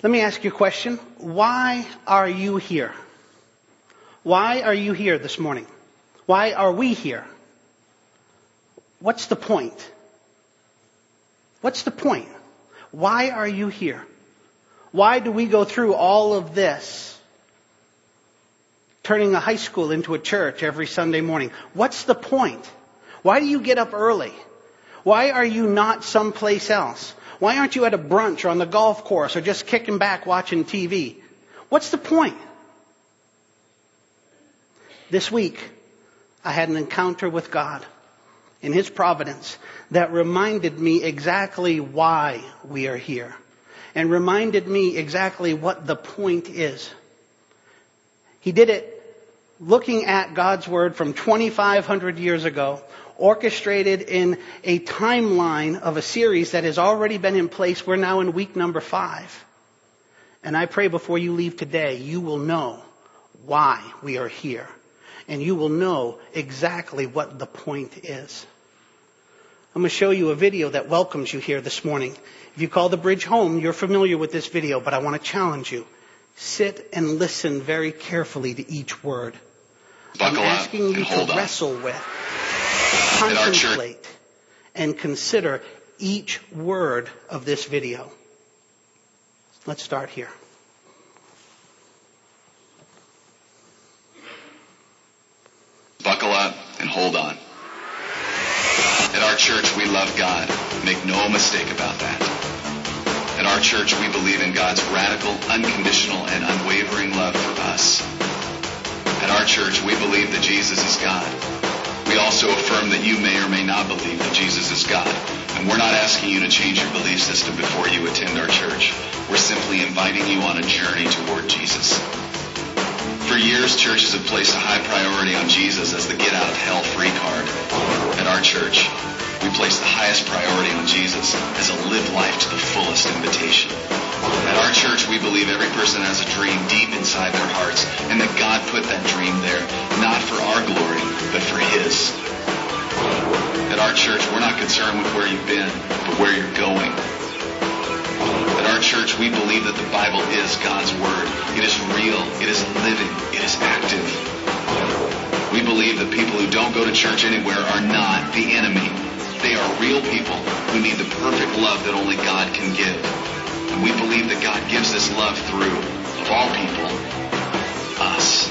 Let me ask you a question. Why are you here? Why are you here this morning? Why are we here? What's the point? What's the point? Why are you here? Why do we go through all of this? Turning a high school into a church every Sunday morning. What's the point? Why do you get up early? Why are you not someplace else? Why aren't you at a brunch or on the golf course or just kicking back watching TV? What's the point? This week, I had an encounter with God in His providence that reminded me exactly why we are here and reminded me exactly what the point is. He did it looking at God's Word from 2,500 years ago, orchestrated in a timeline of a series that has already been in place. We're now in week number 5. And I pray before you leave today, you will know why we are here. And you will know exactly what the point is. I'm going to show you a video that welcomes you here this morning. If you call the bridge home, you're familiar with this video, but I want to challenge you. Sit and listen very carefully to each word. I'm asking you to wrestle with, contemplate, and consider each word of this video. Let's start here. Buckle up and hold on. At our church, we love God. Make no mistake about that. At our church, we believe in God's radical, unconditional, and unwavering love for us. At our church, we believe that Jesus is God. We also affirm that you may or may not believe that Jesus is God. And we're not asking you to change your belief system before you attend our church. We're simply inviting you on a journey toward Jesus. For years, churches have placed a high priority on Jesus as the get-out-of-hell-free card. At our church, we place the highest priority on Jesus as a live life to the fullest invitation. At our church, we believe every person has a dream deep inside their hearts, and that God put that dream there, not for our glory, but for His. At our church, we're not concerned with where you've been, but where you're going. At our church, we believe that the Bible is God's Word. It is real. It is living. It is active. We believe that people who don't go to church anywhere are not the enemy. They are real people who need the perfect love that only God can give. And we believe that God gives this love through, of all people, us.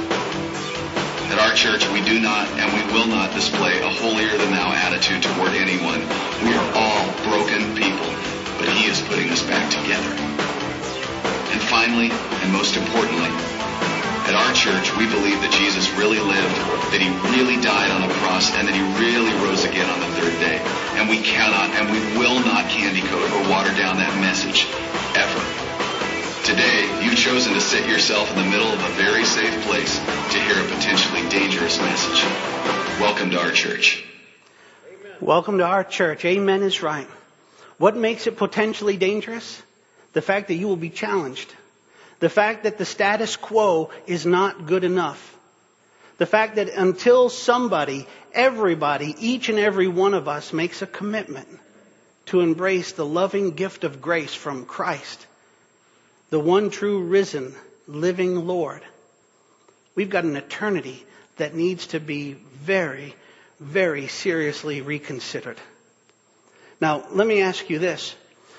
At our church, we do not and we will not display a holier-than-thou attitude toward anyone. We are all broken people, but He is putting us back together. And finally, and most importantly, at our church, we believe that Jesus really lived, that He really died on the cross, and that He really rose again on the third day. And we cannot and we will not candy coat or water down that message, ever. Today, you've chosen to sit yourself in the middle of a very safe place to hear a potentially dangerous message. Welcome to our church. Amen. Welcome to our church. Amen is right. What makes it potentially dangerous? The fact that you will be challenged. The fact that the status quo is not good enough. The fact that until somebody, everybody, each and every one of us makes a commitment to embrace the loving gift of grace from Christ, the one true risen, living Lord, we've got an eternity that needs to be very, very seriously reconsidered. Now, let me ask you this.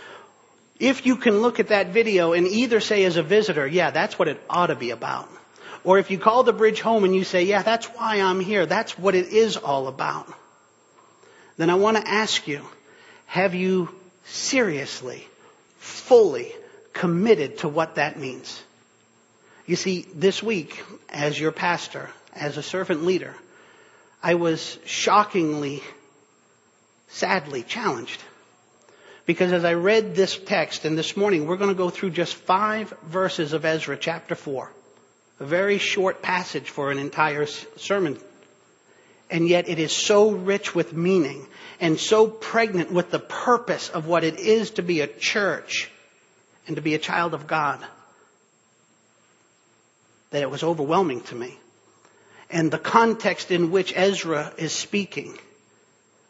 If you can look at that video and either say as a visitor, yeah, that's what it ought to be about. Or if you call the bridge home and you say, yeah, that's why I'm here. That's what it is all about. Then I want to ask you, have you seriously, fully committed to what that means? You see, this week, as your pastor, as a servant leader, I was shockingly, sadly challenged. Because as I read this text, and this morning we're going to go through just 5 verses of Ezra chapter 4. A very short passage for an entire sermon. And yet it is so rich with meaning and so pregnant with the purpose of what it is to be a church and to be a child of God that it was overwhelming to me. And the context in which Ezra is speaking,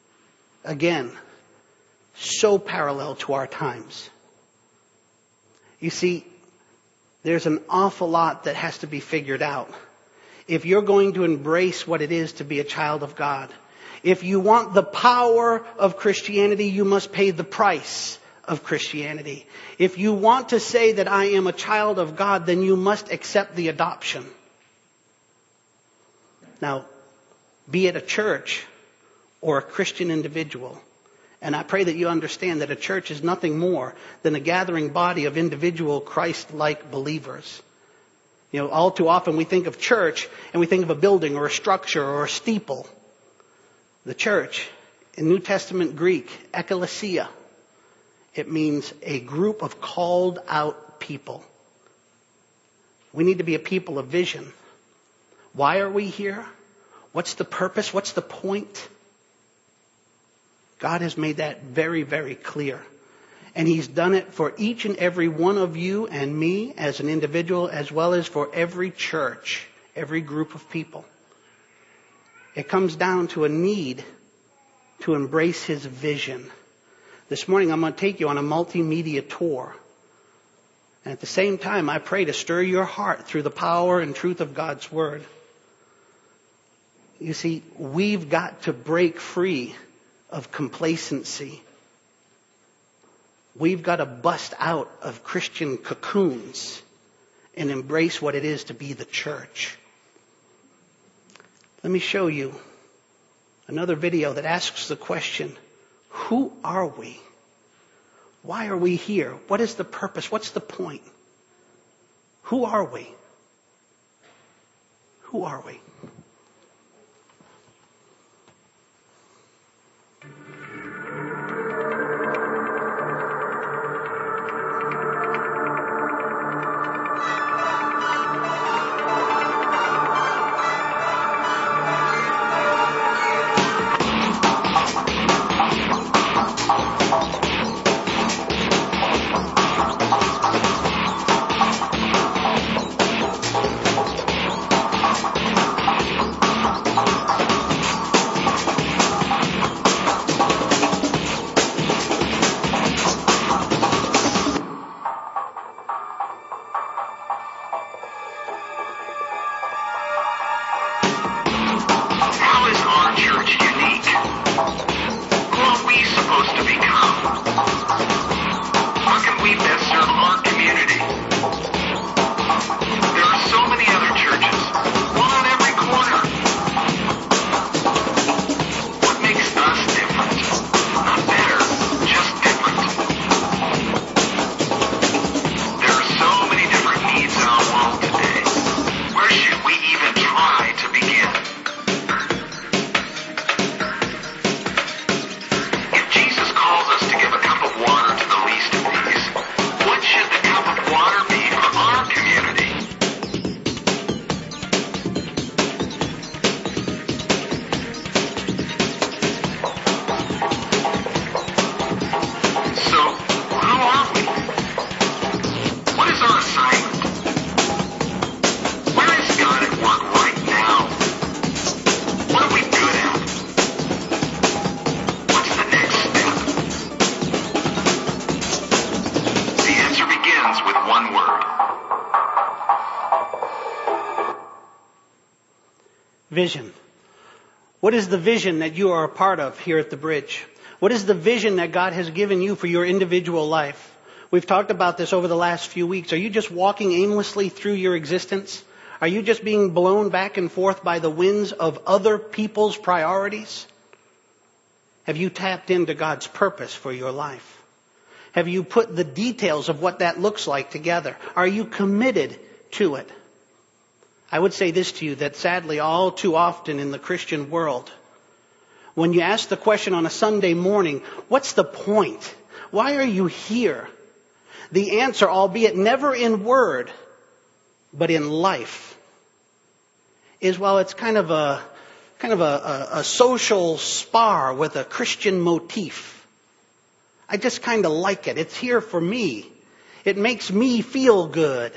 again, so parallel to our times. You see, there's an awful lot that has to be figured out. If you're going to embrace what it is to be a child of God, if you want the power of Christianity, you must pay the price of Christianity. If you want to say that I am a child of God, then you must accept the adoption. Now, be it a church or a Christian individual, and I pray that you understand that a church is nothing more than a gathering body of individual Christ-like believers. You know, all too often we think of church and we think of a building or a structure or a steeple. The church, in New Testament Greek, ekklesia, it means a group of called out people. We need to be a people of vision. Why are we here? What's the purpose? What's the point? God has made that very, very clear. And He's done it for each and every one of you and me as an individual, as well as for every church, every group of people. It comes down to a need to embrace His vision. This morning I'm going to take you on a multimedia tour. And at the same time, I pray to stir your heart through the power and truth of God's Word. You see, we've got to break free of complacency. We've got to bust out of Christian cocoons and embrace what it is to be the church. Let me show you another video that asks the question, who are we? Why are we here? What is the purpose? What's the point? Who are we? Who are we? Vision. What is the vision that you are a part of here at the Bridge? What is the vision that God has given you for your individual life? We've talked about this over the last few weeks. Are you just walking aimlessly through your existence? Are you just being blown back and forth by the winds of other people's priorities? Have you tapped into God's purpose for your life? Have you put the details of what that looks like together? Are you committed to it? I would say this to you, that sadly all too often in the Christian world, when you ask the question on a Sunday morning, what's the point? Why are you here? The answer, albeit never in word, but in life, is, well, it's kind of a social spar with a Christian motif. I just kind of like it. It's here for me. It makes me feel good.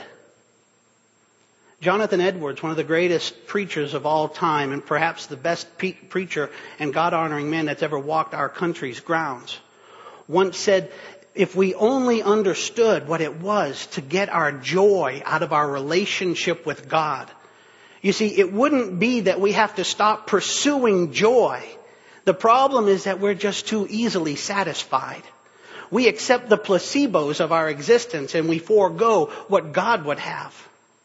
Jonathan Edwards, one of the greatest preachers of all time, and perhaps the best preacher and God-honoring man that's ever walked our country's grounds, once said, if we only understood what it was to get our joy out of our relationship with God. You see, it wouldn't be that we have to stop pursuing joy. The problem is that we're just too easily satisfied. We accept the placebos of our existence and we forego what God would have.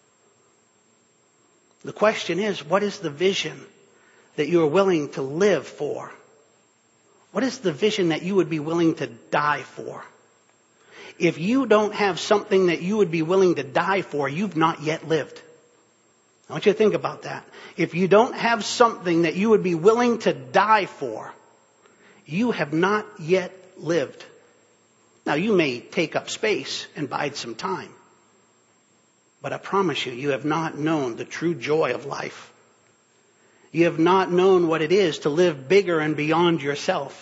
The question is, what is the vision that you are willing to live for? What is the vision that you would be willing to die for? If you don't have something that you would be willing to die for, you've not yet lived. I want you to think about that. If you don't have something that you would be willing to die for, you have not yet lived. Now, you may take up space and bide some time. But I promise you, you have not known the true joy of life. You have not known what it is to live bigger and beyond yourself.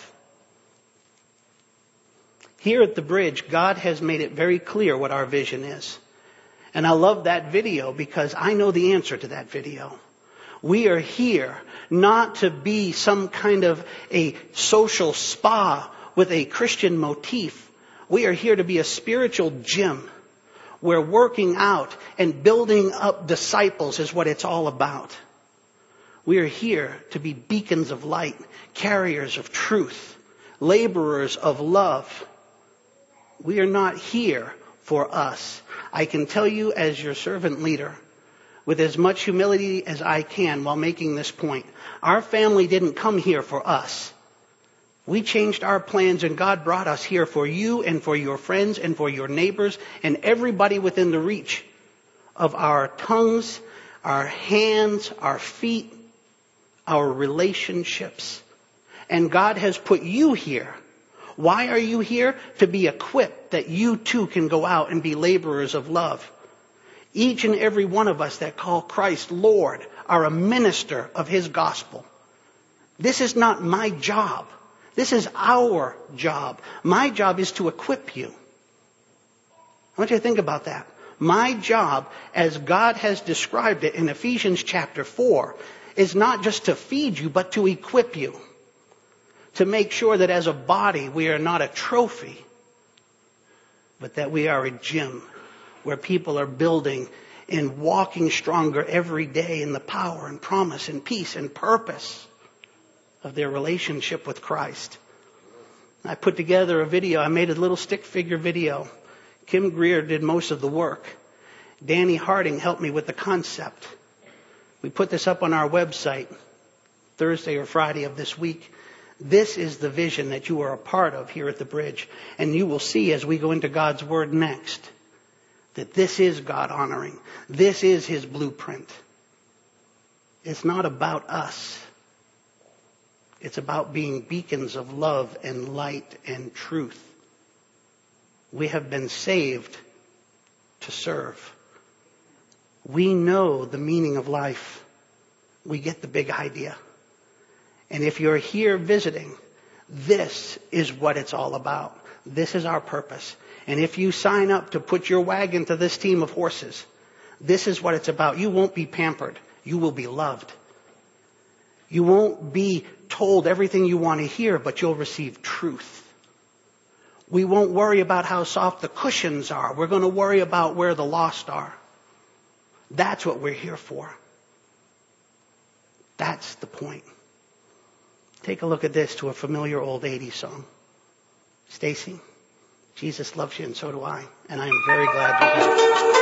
Here at the Bridge, God has made it very clear what our vision is. And I love that video because I know the answer to that video. We are here not to be some kind of a social spa with a Christian motif. We are here to be a spiritual gym where working out and building up disciples is what it's all about. We are here to be beacons of light, carriers of truth, laborers of love. We are not here for us. I can tell you as your servant leader, with as much humility as I can while making this point, our family didn't come here for us. We changed our plans and God brought us here for you and for your friends and for your neighbors and everybody within the reach of our tongues, our hands, our feet, our relationships. And God has put you here. Why are you here? To be equipped that you too can go out and be laborers of love. Each and every one of us that call Christ Lord are a minister of His gospel. This is not my job. This is our job. My job is to equip you. I want you to think about that. My job, as God has described it in Ephesians chapter 4, is not just to feed you, but to equip you. To make sure that as a body we are not a trophy, but that we are a gym where people are building and walking stronger every day in the power and promise and peace and purpose of their relationship with Christ. I put together a video. I made a little stick figure video. Kim Greer did most of the work. Danny Harding helped me with the concept. We put this up on our website Thursday or Friday of this week. This is the vision that you are a part of here at the Bridge. And you will see as we go into God's Word next that this is God honoring. This is His blueprint. It's not about us. It's about being beacons of love and light and truth. We have been saved to serve. We know the meaning of life. We get the big idea. And if you're here visiting, this is what it's all about. This is our purpose. And if you sign up to put your wagon to this team of horses, this is what it's about. You won't be pampered. You will be loved. You won't be told everything you want to hear, but you'll receive truth. We won't worry about how soft the cushions are. We're going to worry about where the lost are. That's what we're here for. That's the point. Take a look at this to a familiar old 80s song. Stacy, Jesus loves you and so do I. And I am very glad you're here.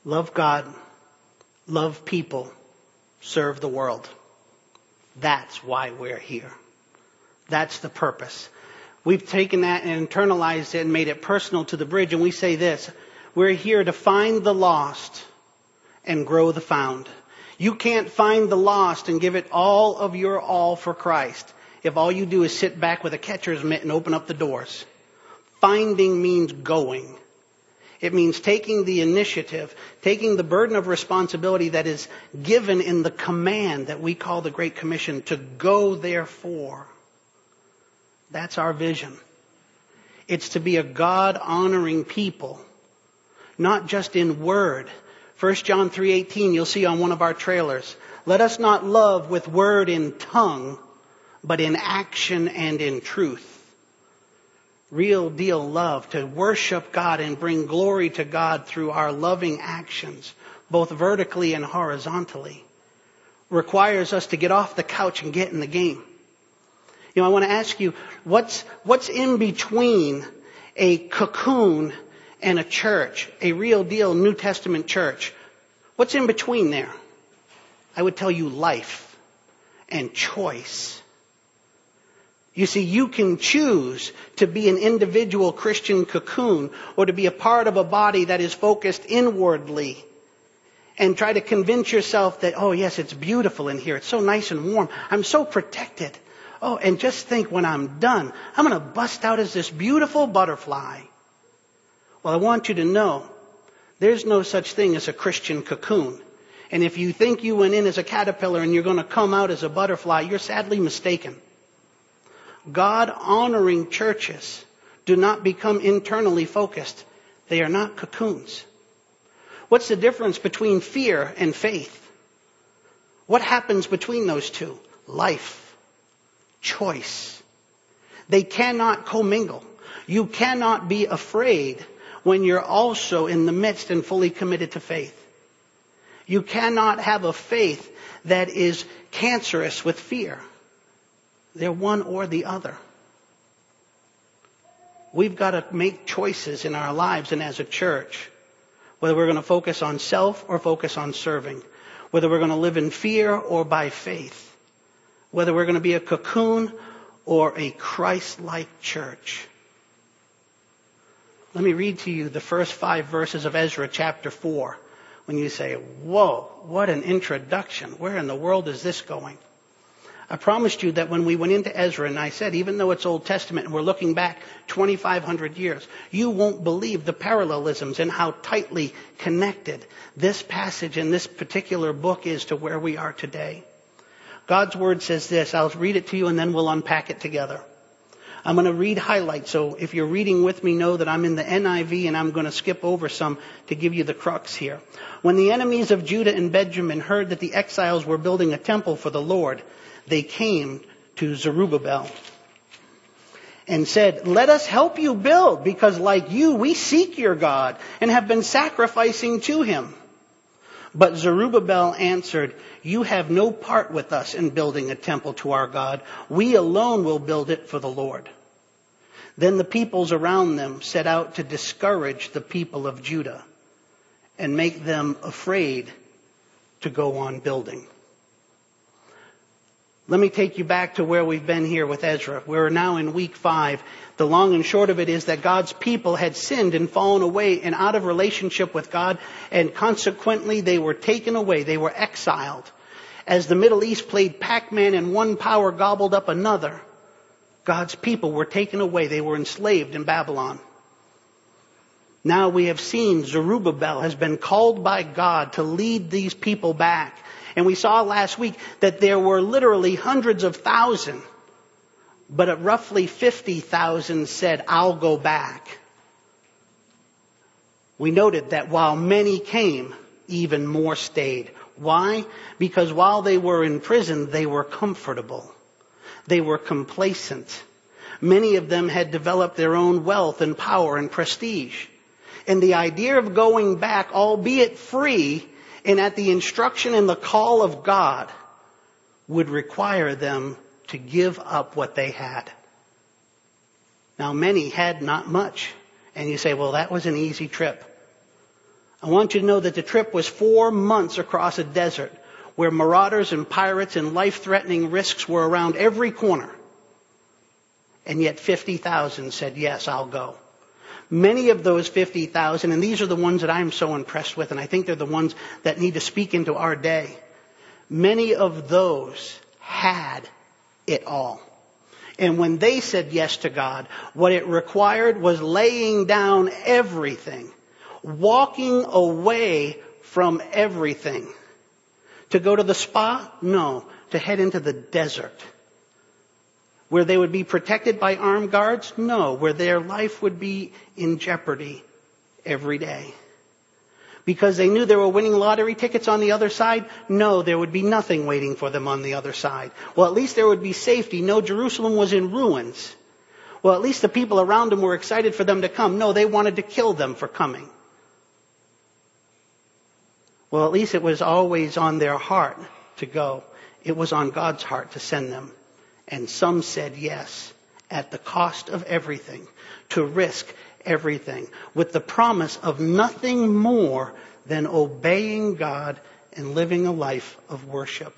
Love God, love people, serve the world. That's why we're here. That's the purpose. We've taken that and internalized it and made it personal to the bridge, and we say this: we're here to find the lost and grow the found. You can't find the lost and give it all of your all for Christ if all you do is sit back with a catcher's mitt and open up the doors. Finding means going. It means taking the initiative, taking the burden of responsibility that is given in the command that we call the Great Commission, to go therefore. That's our vision. It's to be a God-honoring people, not just in word. 1 John 3:18, you'll see on one of our trailers. Let us not love with word and tongue, but in action and in truth. Real deal love, to worship God and bring glory to God through our loving actions, both vertically and horizontally, requires us to get off the couch and get in the game. You know, I want to ask you, what's in between a cocoon and a church, a real deal New Testament church? What's in between there? I would tell you life and choice. You see, you can choose to be an individual Christian cocoon or to be a part of a body that is focused inwardly and try to convince yourself that, oh yes, it's beautiful in here. It's so nice and warm. I'm so protected. Oh, and just think, when I'm done, I'm going to bust out as this beautiful butterfly. Well, I want you to know there's no such thing as a Christian cocoon. And if you think you went in as a caterpillar and you're going to come out as a butterfly, you're sadly mistaken. God-honoring churches do not become internally focused. They are not cocoons. What's the difference between fear and faith? What happens between those two? Life, choice. They cannot commingle. You cannot be afraid when you're also in the midst and fully committed to faith. You cannot have a faith that is cancerous with fear. They're one or the other. We've got to make choices in our lives and as a church, whether we're going to focus on self or focus on serving, whether we're going to live in fear or by faith, whether we're going to be a cocoon or a Christ-like church. Let me read to you the first 5 verses of Ezra chapter 4. When you say, whoa, what an introduction. Where in the world is this going? I promised you that when we went into Ezra, and I said, even though it's Old Testament and we're looking back 2,500 years, you won't believe the parallelisms and how tightly connected this passage in this particular book is to where we are today. God's word says this. I'll read it to you and then we'll unpack it together. I'm going to read highlights. So if you're reading with me, know that I'm in the NIV and I'm going to skip over some to give you the crux here. When the enemies of Judah and Benjamin heard that the exiles were building a temple for the Lord, they came to Zerubbabel and said, let us help you build, because like you, we seek your God and have been sacrificing to him. But Zerubbabel answered, you have no part with us in building a temple to our God. We alone will build it for the Lord. Then the peoples around them set out to discourage the people of Judah and make them afraid to go on building. Let me take you back to where we've been here with Ezra. We're now in week 5. The long and short of it is that God's people had sinned and fallen away and out of relationship with God, and consequently they were taken away. They were exiled. As the Middle East played Pac-Man and one power gobbled up another, God's people were taken away. They were enslaved in Babylon. Now we have seen Zerubbabel has been called by God to lead these people back. And we saw last week that there were literally hundreds of thousands, but at roughly 50,000 said, I'll go back. We noted that while many came, even more stayed. Why? Because while they were in prison, they were comfortable. They were complacent. Many of them had developed their own wealth and power and prestige. And the idea of going back, albeit free, and at the instruction and the call of God, would require them to give up what they had. Now, many had not much. And you say, well, that was an easy trip. I want you to know that the trip was 4 months across a desert where marauders and pirates and life-threatening risks were around every corner. And yet 50,000 said, yes, I'll go. Many of those 50,000, and these are the ones that I'm so impressed with, and I think they're the ones that need to speak into our day. Many of those had it all. And when they said yes to God, what it required was laying down everything, walking away from everything. To go to the spa? No. To head into the desert. Where they would be protected by armed guards? No. Where their life would be in jeopardy every day. Because they knew there were winning lottery tickets on the other side? No, there would be nothing waiting for them on the other side. Well, at least there would be safety. No, Jerusalem was in ruins. Well, at least the people around them were excited for them to come. No, they wanted to kill them for coming. Well, at least it was always on their heart to go. It was on God's heart to send them. And some said yes, at the cost of everything, to risk everything, with the promise of nothing more than obeying God and living a life of worship.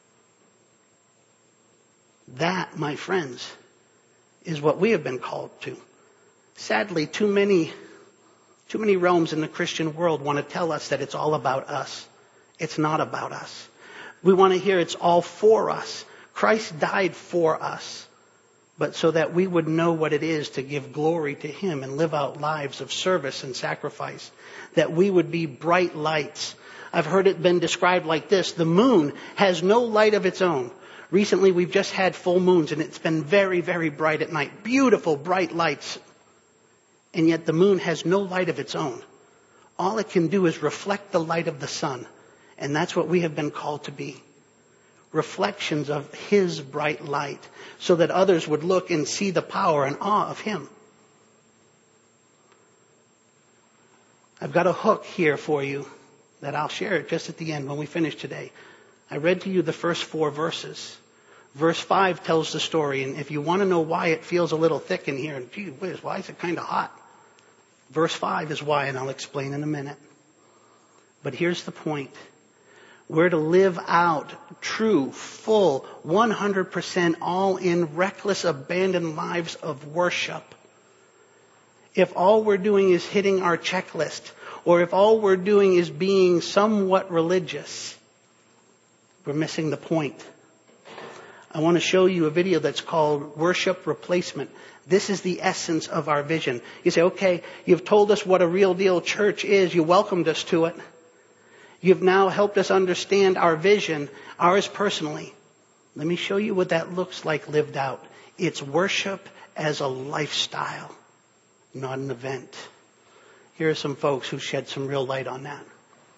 That, my friends, is what we have been called to. Sadly, too many realms in the Christian world want to tell us that it's all about us. It's not about us. We want to hear it's all for us. Christ died for us, but so that we would know what it is to give glory to Him and live out lives of service and sacrifice, that we would be bright lights. I've heard it been described like this: the moon has no light of its own. Recently we've just had full moons and it's been very, very bright at night. Beautiful, bright lights. And yet the moon has no light of its own. All it can do is reflect the light of the sun. And that's what we have been called to be. Reflections of His bright light, so that others would look and see the power and awe of Him. I've got a hook here for you that I'll share it just at the end when we finish today. I read to you the first 4 verses. Verse 5 tells the story, and if you want to know why it feels a little thick in here, and gee whiz, why is it kind of hot? Verse 5 is why, and I'll explain in a minute. But here's the point. We're to live out true, full, 100% all-in, reckless, abandoned lives of worship. If all we're doing is hitting our checklist, or if all we're doing is being somewhat religious, we're missing the point. I want to show you a video that's called Worship Replacement. This is the essence of our vision. You say, okay, you've told us what a real deal church is. You welcomed us to it. You've now helped us understand our vision, ours personally. Let me show you what that looks like lived out. It's worship as a lifestyle, not an event. Here are some folks who shed some real light on that.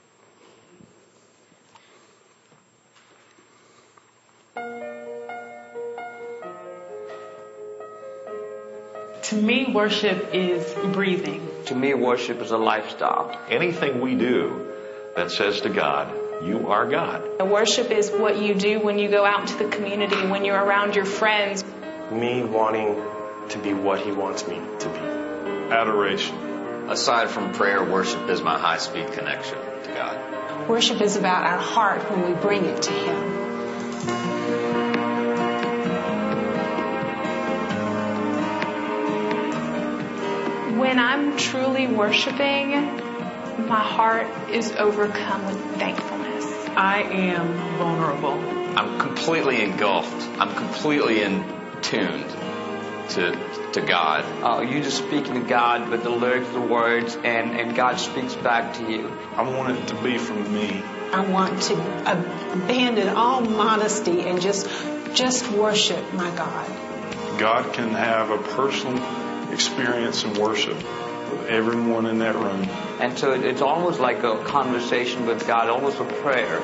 To me, worship is breathing. To me, worship is a lifestyle. Anything we do that says to God, you are God. Worship is what you do when you go out into the community, when you're around your friends. Me wanting to be what He wants me to be. Adoration. Aside from prayer, worship is my high-speed connection to God. Worship is about our heart when we bring it to Him. When I'm truly worshiping, my heart is overcome with thankfulness. I am vulnerable. I'm completely engulfed. I'm completely tuned to God. You just speaking to God, but the lyrics, the words, and God speaks back to you. I want it to be from me. I want to abandon all modesty and just worship my God. God can have a personal experience in worship with everyone in that room. And so it's almost like a conversation with God, almost a prayer.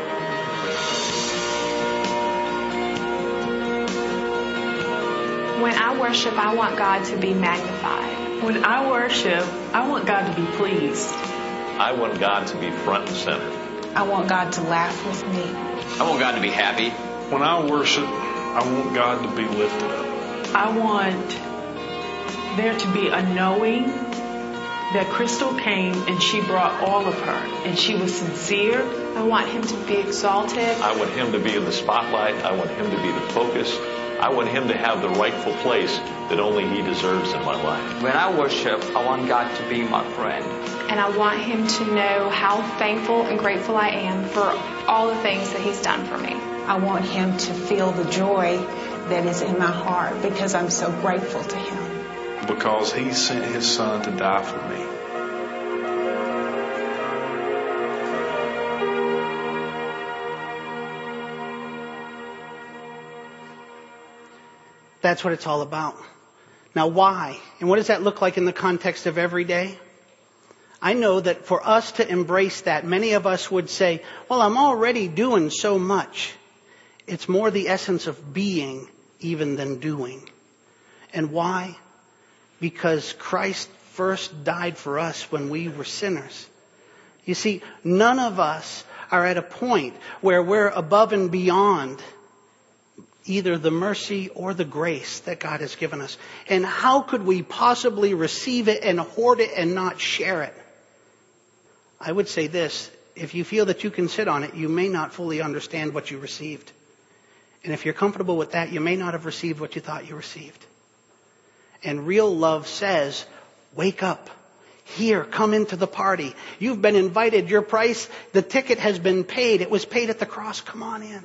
When I worship, I want God to be magnified. When I worship, I want God to be pleased. I want God to be front and center. I want God to laugh with me. I want God to be happy. When I worship, I want God to be lifted up. I want there to be a knowing that Crystal came and she brought all of her and she was sincere. I want him to be exalted. I want him to be in the spotlight. I want him to be the focus. I want him to have the rightful place that only he deserves in my life. When I worship, I want God to be my friend. And I want him to know how thankful and grateful I am for all the things that he's done for me. I want him to feel the joy that is in my heart because I'm so grateful to him. Because he sent his son to die for me. That's what it's all about. Now why? And what does that look like in the context of every day? I know that for us to embrace that, many of us would say, well, I'm already doing so much. It's more the essence of being even than doing. And why? Because Christ first died for us when we were sinners. You see, none of us are at a point where we're above and beyond either the mercy or the grace that God has given us. And how could we possibly receive it and hoard it and not share it? I would say this, if you feel that you can sit on it, you may not fully understand what you received. And if you're comfortable with that, you may not have received what you thought you received. And real love says, wake up. Here, come into the party. You've been invited. Your price, the ticket has been paid. It was paid at the cross. Come on in.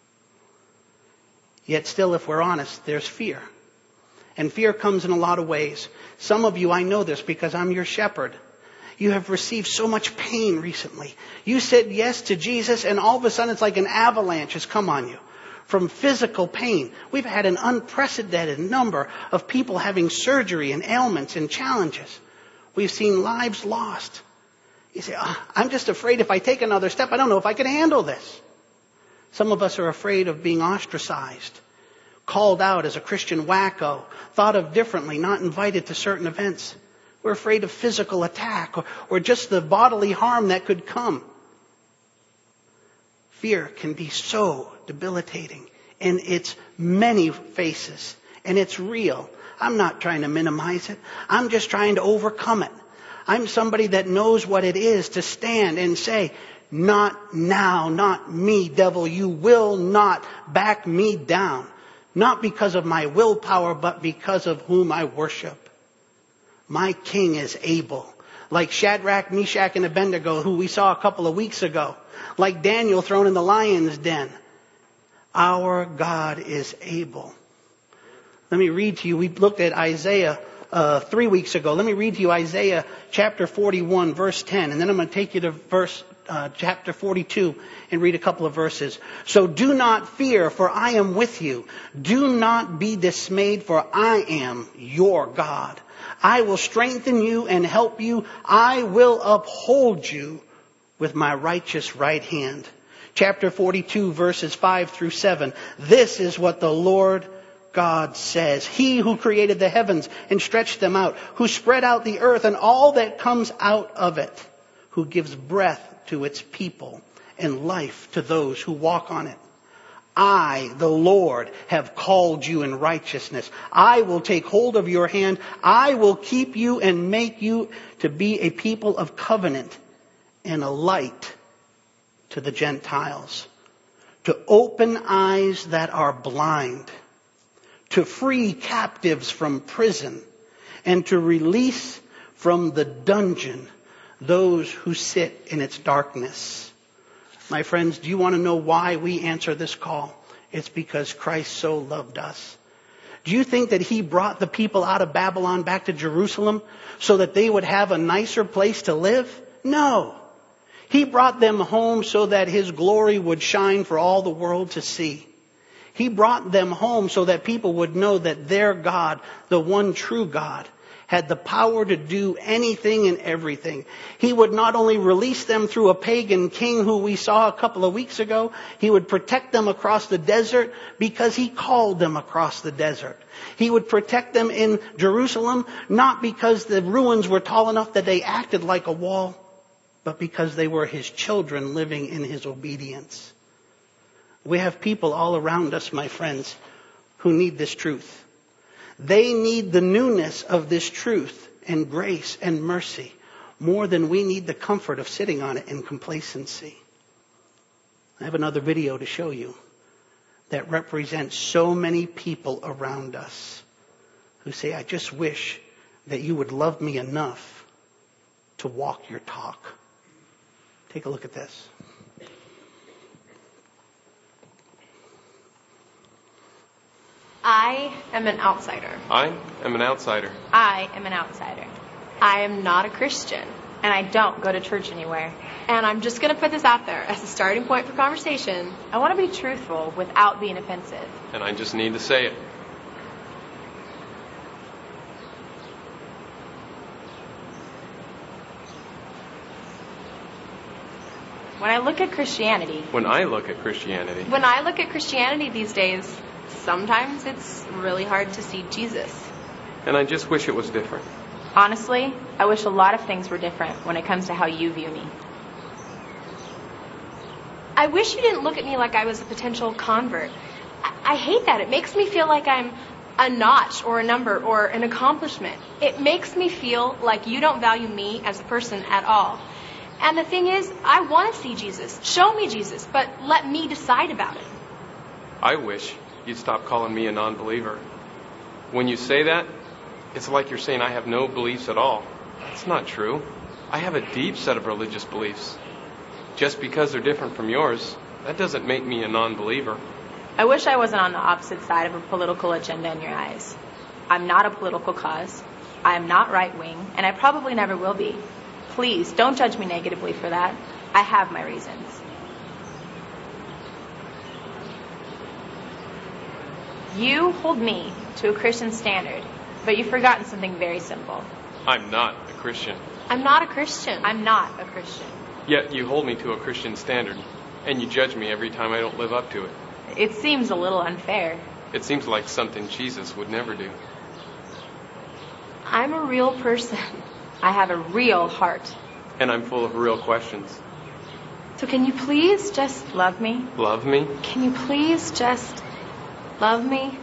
Yet still, if we're honest, there's fear. And fear comes in a lot of ways. Some of you, I know this because I'm your shepherd. You have received so much pain recently. You said yes to Jesus and all of a sudden it's like an avalanche has come on you. From physical pain. We've had an unprecedented number of people having surgery and ailments and challenges. We've seen lives lost. You say, I'm just afraid if I take another step, I don't know if I can handle this. Some of us are afraid of being ostracized, called out as a Christian wacko, thought of differently, not invited to certain events. We're afraid of physical attack or just the bodily harm that could come. Fear can be so debilitating in its many faces, and it's real. I'm not trying to minimize it. I'm just trying to overcome it. I'm somebody that knows what it is to stand and say, not now, not me, devil. You will not back me down. Not because of my willpower, but because of whom I worship. My King is able. Like Shadrach, Meshach, and Abednego, who we saw a couple of weeks ago. Like Daniel thrown in the lion's den. Our God is able. Let me read to you. We looked at Isaiah 3 weeks ago. Let me read to you Isaiah chapter 41, verse 10. And then I'm going to take you to chapter 42 and read a couple of verses. So do not fear, for I am with you. Do not be dismayed, for I am your God. I will strengthen you and help you. I will uphold you with my righteous right hand. Chapter 42, verses 5 through 7. This is what the Lord God says. He who created the heavens and stretched them out, who spread out the earth and all that comes out of it, who gives breath to its people and life to those who walk on it. I, the Lord, have called you in righteousness. I will take hold of your hand. I will keep you and make you to be a people of covenant and a light to the Gentiles. To open eyes that are blind. To free captives from prison. And to release from the dungeon those who sit in its darkness. My friends, do you want to know why we answer this call? It's because Christ so loved us. Do you think that he brought the people out of Babylon back to Jerusalem so that they would have a nicer place to live? No. He brought them home so that his glory would shine for all the world to see. He brought them home so that people would know that their God, the one true God, had the power to do anything and everything. He would not only release them through a pagan king who we saw a couple of weeks ago, he would protect them across the desert because he called them across the desert. He would protect them in Jerusalem, not because the ruins were tall enough that they acted like a wall, but because they were his children living in his obedience. We have people all around us, my friends, who need this truth. They need the newness of this truth and grace and mercy more than we need the comfort of sitting on it in complacency. I have another video to show you that represents so many people around us who say, I just wish that you would love me enough to walk your talk. Take a look at this. I am an outsider. I am an outsider. I am an outsider. I am not a Christian. And I don't go to church anywhere. And I'm just going to put this out there as a starting point for conversation. I want to be truthful without being offensive. And I just need to say it. When I look at Christianity these days, sometimes it's really hard to see Jesus. And I just wish it was different. Honestly, I wish a lot of things were different when it comes to how you view me. I wish you didn't look at me like I was a potential convert. I hate that. It makes me feel like I'm a notch or a number or an accomplishment. It makes me feel like you don't value me as a person at all. And the thing is, I want to see Jesus. Show me Jesus, but let me decide about it. I wish you'd stop calling me a non-believer. When you say that, it's like you're saying I have no beliefs at all. That's not true. I have a deep set of religious beliefs. Just because they're different from yours, that doesn't make me a non-believer. I wish I wasn't on the opposite side of a political agenda in your eyes. I'm not a political cause. I am not right-wing, and I probably never will be. Please, don't judge me negatively for that. I have my reasons. You hold me to a Christian standard, but you've forgotten something very simple. I'm not a Christian. I'm not a Christian. I'm not a Christian. Yet you hold me to a Christian standard, and you judge me every time I don't live up to it. It seems a little unfair. It seems like something Jesus would never do. I'm a real person. I have a real heart. And I'm full of real questions. So can you please just love me? Love me? Can you please just love me?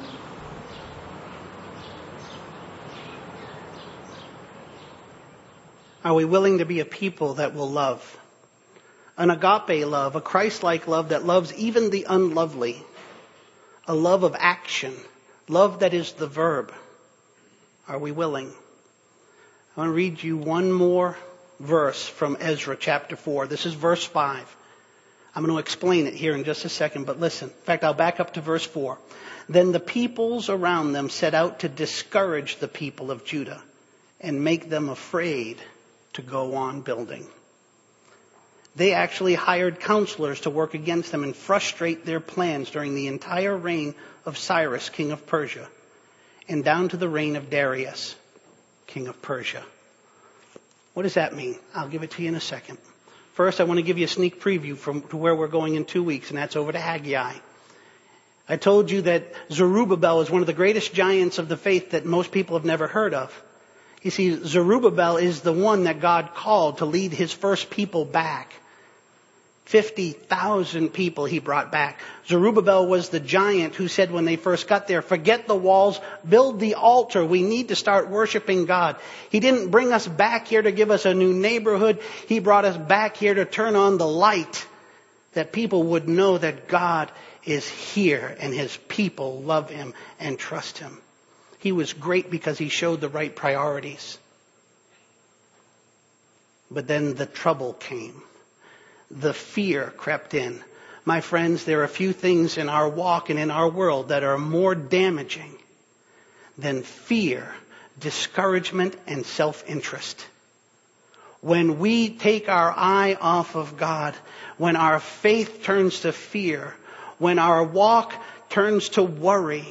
Are we willing to be a people that will love? An agape love, a Christ-like love that loves even the unlovely. A love of action. Love that is the verb. Are we willing? I want to read you one more verse from Ezra chapter 4. This is verse 5. I'm going to explain it here in just a second, but listen. In fact, I'll back up to verse 4. Then the peoples around them set out to discourage the people of Judah and make them afraid to go on building. They actually hired counselors to work against them and frustrate their plans during the entire reign of Cyrus, king of Persia, and down to the reign of Darius, king of Persia. What does that mean? I'll give it to you in a second. First, I want to give you a sneak preview to where we're going in 2 weeks, and that's over to Haggai. I told you that Zerubbabel is one of the greatest giants of the faith that most people have never heard of. You see, Zerubbabel is the one that God called to lead his first people back. 50,000 people he brought back. Zerubbabel was the giant who said when they first got there, forget the walls, build the altar. We need to start worshiping God. He didn't bring us back here to give us a new neighborhood. He brought us back here to turn on the light, that people would know that God is here and his people love him and trust him. He was great because he showed the right priorities. But then the trouble came. The fear crept in. My friends, there are a few things in our walk and in our world that are more damaging than fear, discouragement, and self-interest. When we take our eye off of God, when our faith turns to fear, when our walk turns to worry,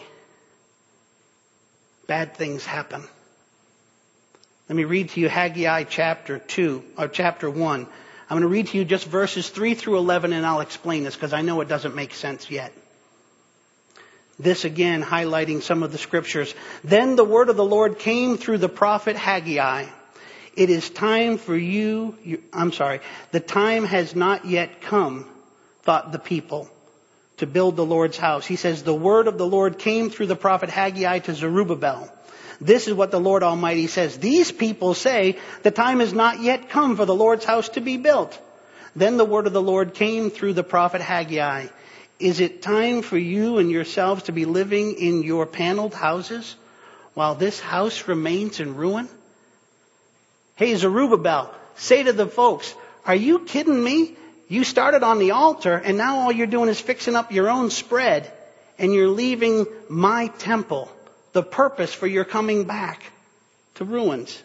bad things happen. Let me read to you Haggai chapter 1. I'm going to read to you just verses 3 through 11, and I'll explain this because I know it doesn't make sense yet. This again highlighting some of the scriptures. Then the word of the Lord came through the prophet Haggai. It is time for the time has not yet come, thought the people, to build the Lord's house. He says, the word of the Lord came through the prophet Haggai to Zerubbabel. This is what the Lord Almighty says. These people say the time has not yet come for the Lord's house to be built. Then the word of the Lord came through the prophet Haggai. Is it time for you and yourselves to be living in your paneled houses while this house remains in ruin? Hey, Zerubbabel, say to the folks, are you kidding me? You started on the altar and now all you're doing is fixing up your own spread and you're leaving my temple, the purpose for your coming back, to ruins.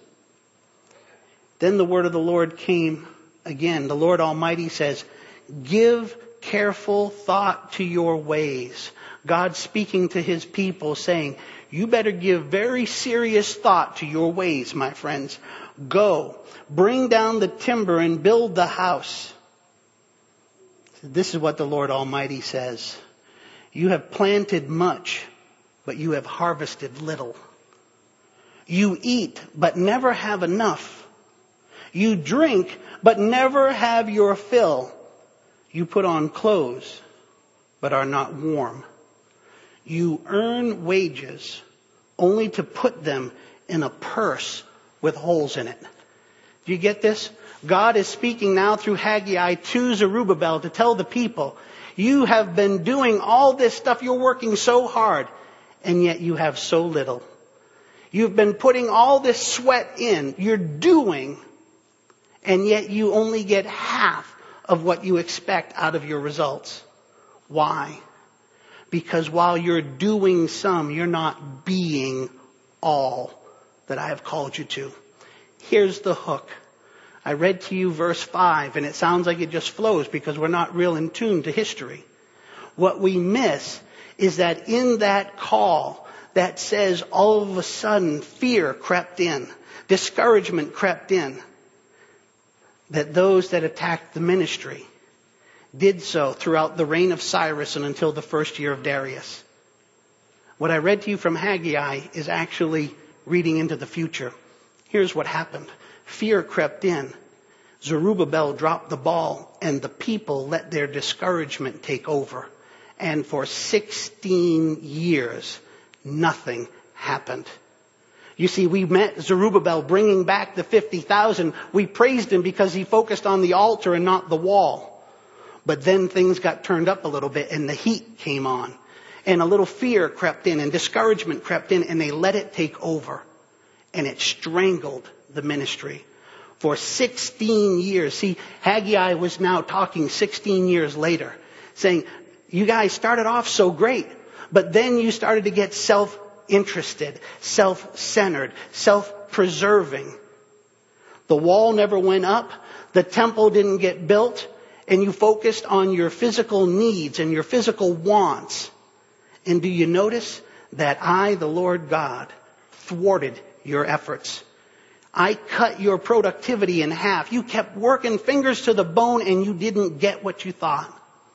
Then the word of the Lord came again. The Lord Almighty says, give careful thought to your ways. God speaking to his people saying, you better give very serious thought to your ways, my friends. Go, bring down the timber and build the house. This is what the Lord Almighty says. You have planted much, but you have harvested little. You eat, but never have enough. You drink, but never have your fill. You put on clothes, but are not warm. You earn wages only to put them in a purse with holes in it. Do you get this? God is speaking now through Haggai to Zerubbabel to tell the people, you have been doing all this stuff, you're working so hard, and yet you have so little. You've been putting all this sweat in, you're doing, and yet you only get half of what you expect out of your results. Why? Because while you're doing some, you're not being all that I have called you to. Here's the hook. I read to you verse 5, and it sounds like it just flows because we're not real in tune to history. What we miss is that in that call that says all of a sudden fear crept in, discouragement crept in, that those that attacked the ministry did so throughout the reign of Cyrus and until the first year of Darius. What I read to you from Haggai is actually reading into the future. Here's what happened. Fear crept in. Zerubbabel dropped the ball and the people let their discouragement take over. And for 16 years, nothing happened. You see, we met Zerubbabel bringing back the 50,000. We praised him because he focused on the altar and not the wall. But then things got turned up a little bit and the heat came on. And a little fear crept in and discouragement crept in and they let it take over. And it strangled the ministry for 16 years. See, Haggai was now talking 16 years later, saying, you guys started off so great, but then you started to get self-interested, self-centered, self-preserving. The wall never went up, the temple didn't get built, and you focused on your physical needs and your physical wants. And do you notice that I, the Lord God, thwarted your efforts? I cut your productivity in half. You kept working fingers to the bone and you didn't get what you thought.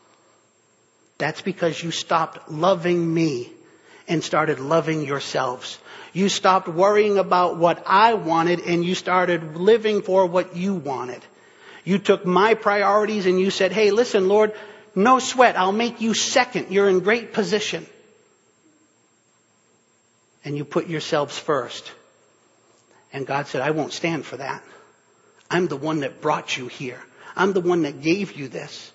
That's because you stopped loving me and started loving yourselves. You stopped worrying about what I wanted and you started living for what you wanted. You took my priorities and you said, hey, listen, Lord, no sweat. I'll make you second. You're in great position. And you put yourselves first. And God said, I won't stand for that. I'm the one that brought you here. I'm the one that gave you this.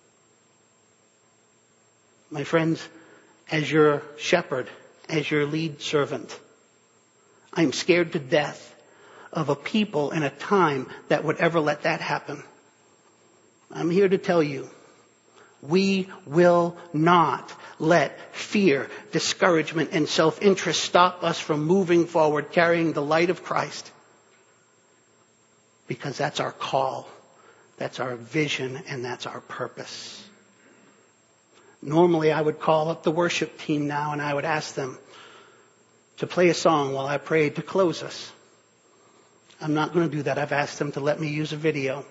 My friends, as your shepherd, as your lead servant, I'm scared to death of a people in a time that would ever let that happen. I'm here to tell you, we will not let fear, discouragement, and self-interest stop us from moving forward, carrying the light of Christ. Because that's our call, that's our vision, and that's our purpose. Normally I would call up the worship team now and I would ask them to play a song while I prayed to close us. I'm not going to do that. I've asked them to let me use a video.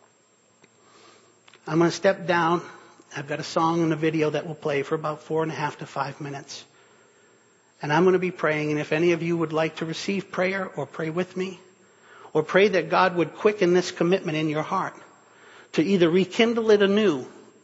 I'm going to step down. I've got a song and a video that will play for about 4.5 to 5 minutes. And I'm going to be praying. And if any of you would like to receive prayer or pray with me, or pray that God would quicken this commitment in your heart to either rekindle it anew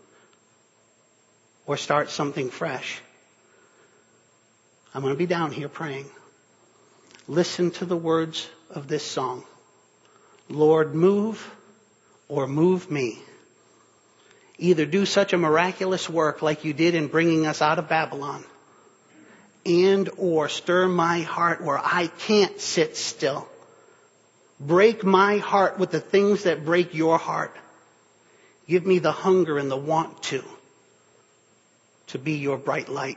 or start something fresh, I'm going to be down here praying. listen to the words of this song. Lord, move or move me. Either do such a miraculous work like you did in bringing us out of Babylon, and or stir my heart where I can't sit still. Break my heart with the things that break your heart. Give me the hunger and the want to be your bright light.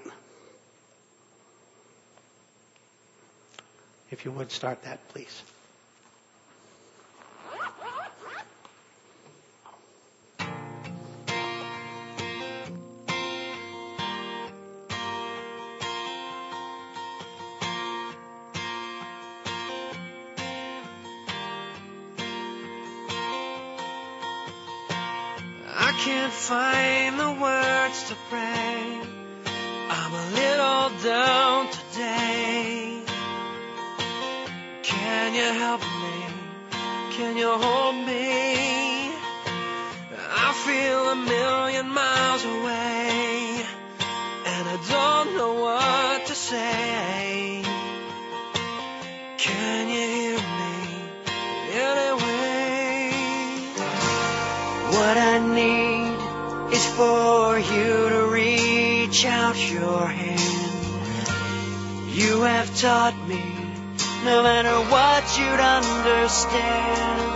If you would start that, please. I can't find the words to pray. I'm a little down today. Can you help me? Can you hold me? I feel 1,000,000 miles away, and I don't know what to say. Can you hear me anyway? What I need is for you to reach out your hand. You have taught me, no matter what, you'd understand.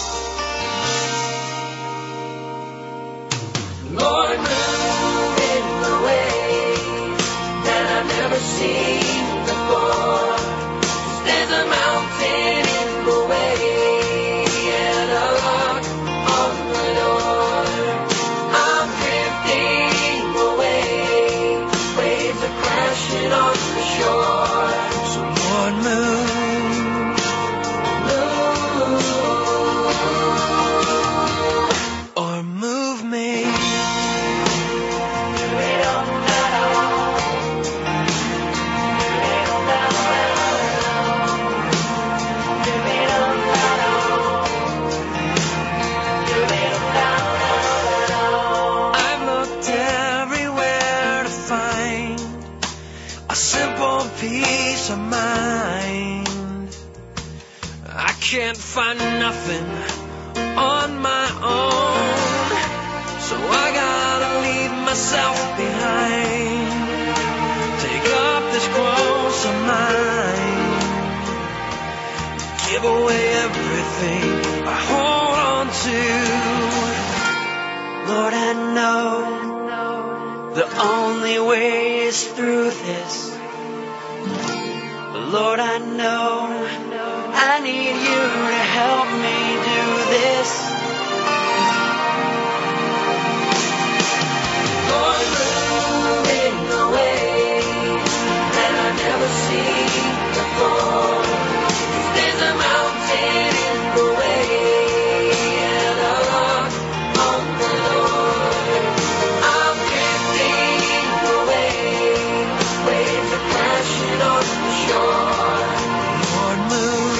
Lord, move in the way that I've never seen before. There's a mountain in the way and a lock on the door. I'm drifting away, waves are crashing on the shore. So Lord, move. Or move me. I've looked everywhere to find a simple peace of mind. I can't find nothing on my own, so I gotta leave myself behind. Take up this cross of mine, give away everything I hold on to. Lord, I know the only way is through this. Lord, I know I need you to help me do this. Lord, move in the way that I've never seen before. There's a mountain in the way and a lock on the door. I'm drifting away, waves are crashing on the shore. Lord, move.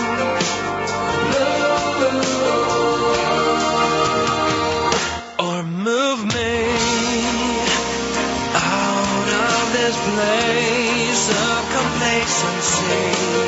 Or move me out of this place of complacency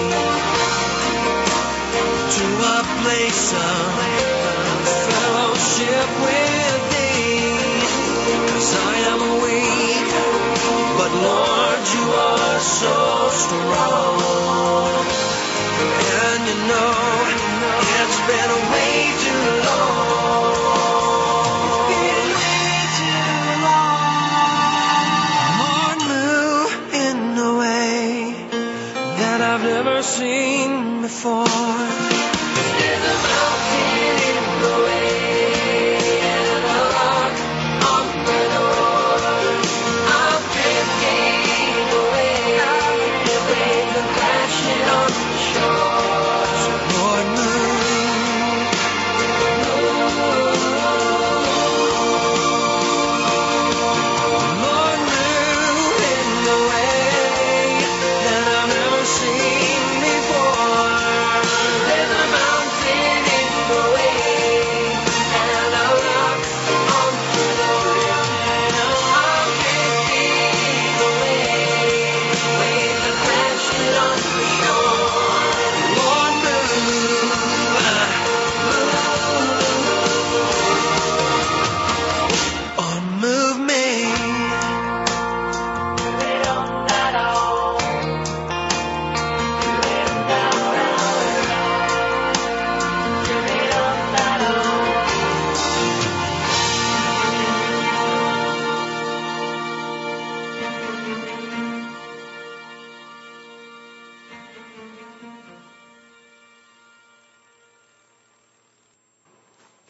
to a place of fellowship with thee. 'Cause I am weak, but Lord, you are so strong. And you know, it's been way too long. Been way too long. Lord, move in a way that I've never seen before. There's a mountain in the way and a lock on the door. I'm drifting away, the waves are crashing on the shore. So Lord, move. Lord, move in the way that I've never seen before.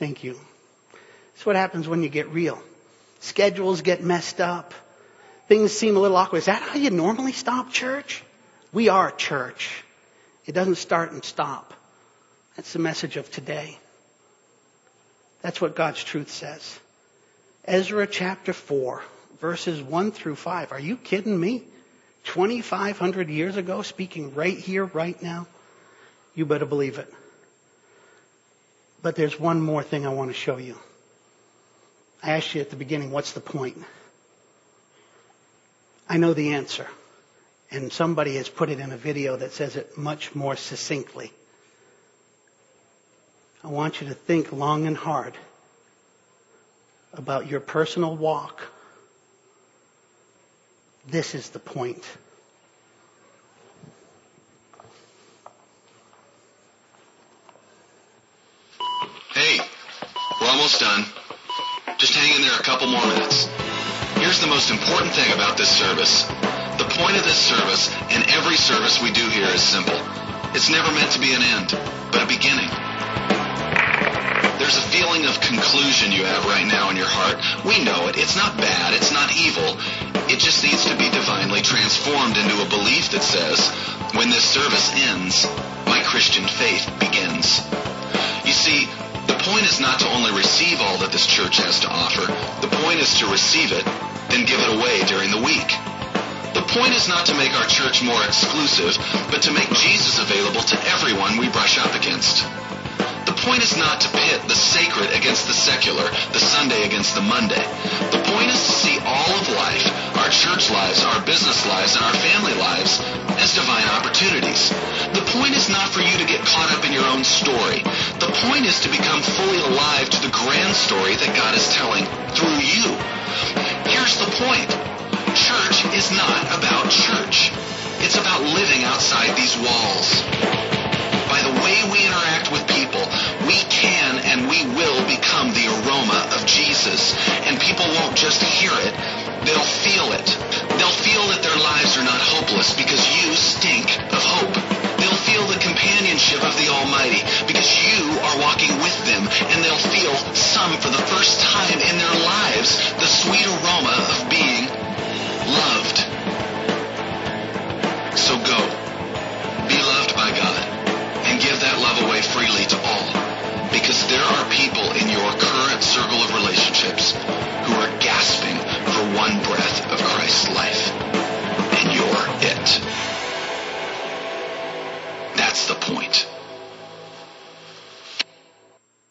Thank you. That's what happens when you get real. Schedules get messed up. Things seem a little awkward. Is that how you normally stop church? We are church. It doesn't start and stop. That's the message of today. That's what God's truth says. Ezra chapter 4, verses 1 through 5. Are you kidding me? 2,500 years ago, speaking right here, right now? You better believe it. But there's one more thing I want to show you. I asked you at the beginning, what's the point? I know the answer. And somebody has put it in a video that says it much more succinctly. I want you to think long and hard about your personal walk. This is the point. Hey, we're almost done. Just hang in there a couple more minutes. Here's the most important thing about this service. The point of this service and every service we do here is simple. It's never meant to be an end, but a beginning. There's a feeling of conclusion you have right now in your heart. We know it. It's not bad. It's not evil. It just needs to be divinely transformed into a belief that says, when this service ends, my Christian faith begins. You see, the point is not to only receive all that this church has to offer. The point is to receive it, then give it away during the week. The point is not to make our church more exclusive, but to make Jesus available to everyone we brush up against. The point is not to pit the sacred against the secular, the Sunday against the Monday. The point is to see all of life, our church lives, our business lives, and our family lives, as divine opportunities. The point is not for you to get caught up in your own story. The point is to become fully alive to the grand story that God is telling through you. Here's the point. Church is not about church. It's about living outside these walls. By the way we interact with people, we can and we will become the aroma of Jesus. And people won't just hear it, they'll feel it. They'll feel that their lives are not hopeless because you stink of hope. They'll feel the companionship of the Almighty because you are walking with them, and they'll feel, some for the first time in their lives, the sweet aroma of being loved. So go. Be loved by God. And give that love away freely to all. Because there are